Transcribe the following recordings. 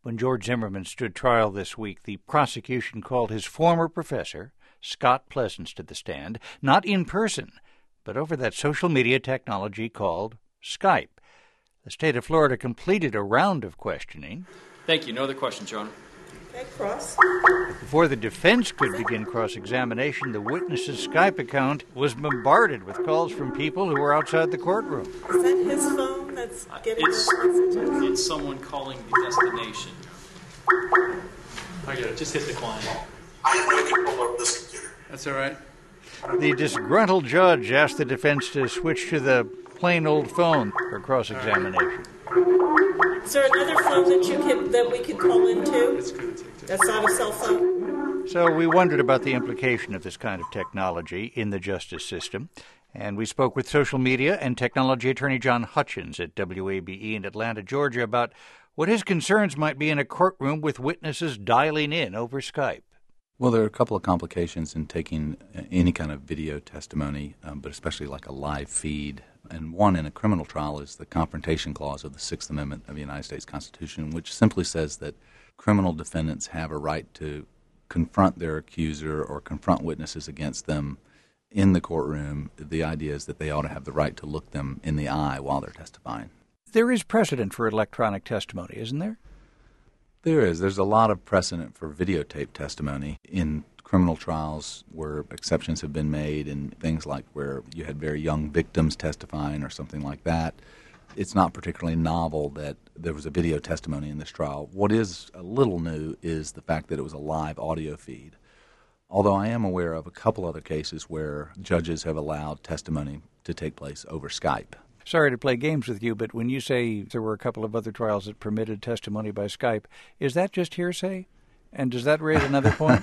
When George Zimmerman stood trial this week, the prosecution called his former professor, Scott Pleasance, to the stand, not in person, but over that social media technology called Skype. The state of Florida completed a round of questioning. Thank you. No other questions, Your Honor. Okay, cross. Before the defense could begin cross-examination, the witness's Skype account was bombarded with calls from people who were outside the courtroom. Is that his phone that's getting those messages? It's someone calling the destination. I get it. Just hit decline. I have no control over this computer. That's all right. The disgruntled judge asked the defense to switch to the plain old phone for cross-examination. Is there another phone that we could call into? It's going to take that. That's not a cell phone? So we wondered about the implication of this kind of technology in the justice system, and we spoke with social media and technology attorney John Hutchins at WABE in Atlanta, Georgia, about what his concerns might be in a courtroom with witnesses dialing in over Skype. Well, there are a couple of complications in taking any kind of video testimony, but especially like a live feed. And one in a criminal trial is the Confrontation Clause of the Sixth Amendment of the United States Constitution, which simply says that criminal defendants have a right to confront their accuser or confront witnesses against them in the courtroom. The idea is that they ought to have the right to look them in the eye while they're testifying. There is precedent for electronic testimony, isn't there? There is. There's a lot of precedent for videotape testimony in criminal trials where exceptions have been made, and things like where you had very young victims testifying or something like that. It's not particularly novel that there was a video testimony in this trial. What is a little new is the fact that it was a live audio feed. Although I am aware of a couple other cases where judges have allowed testimony to take place over Skype. Sorry to play games with you, but when you say there were a couple of other trials that permitted testimony by Skype, is that just hearsay? And does that raise another point?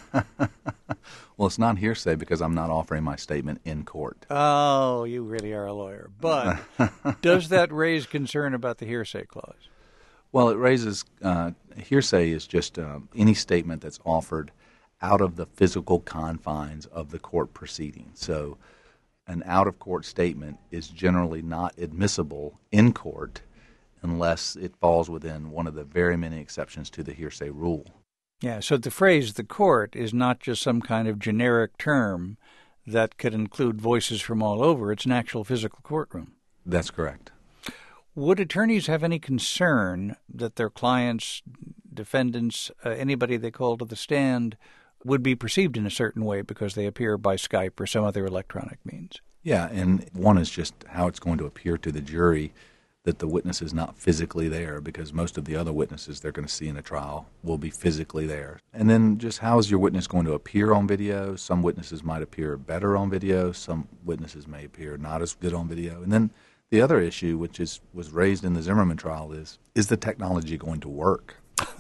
Well, it's not hearsay because I'm not offering my statement in court. Oh, you really are a lawyer. But does that raise concern about the hearsay clause? Well, it raises hearsay is just any statement that's offered out of the physical confines of the court proceeding. So an out-of-court statement is generally not admissible in court unless it falls within one of the very many exceptions to the hearsay rule. Yeah, so the phrase the court is not just some kind of generic term that could include voices from all over. It's an actual physical courtroom. That's correct. Would attorneys have any concern that their clients, defendants, anybody they call to the stand would be perceived in a certain way because they appear by Skype or some other electronic means? Yeah, and one is just how it's going to appear to the jury that the witness is not physically there, because most of the other witnesses they're going to see in a trial will be physically there. And then just how is your witness going to appear on video? Some witnesses might appear better on video. Some witnesses may appear not as good on video. And then the other issue, which was raised in the Zimmerman trial, is the technology going to work?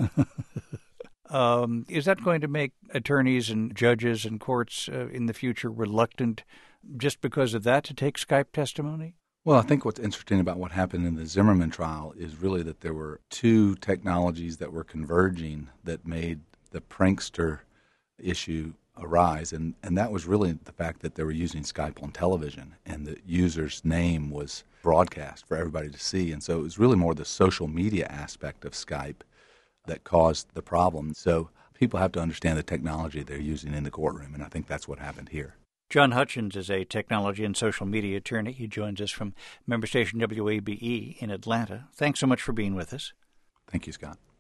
Is that going to make attorneys and judges and courts in the future reluctant just because of that to take Skype testimony? Well, I think what's interesting about what happened in the Zimmerman trial is really that there were two technologies that were converging that made the prankster issue arise, and that was really the fact that they were using Skype on television, and the user's name was broadcast for everybody to see. And so it was really more the social media aspect of Skype that caused the problem. So people have to understand the technology they're using in the courtroom, and I think that's what happened here. John Hutchins is a technology and social media attorney. He joins us from member station WABE in Atlanta. Thanks so much for being with us. Thank you, Scott.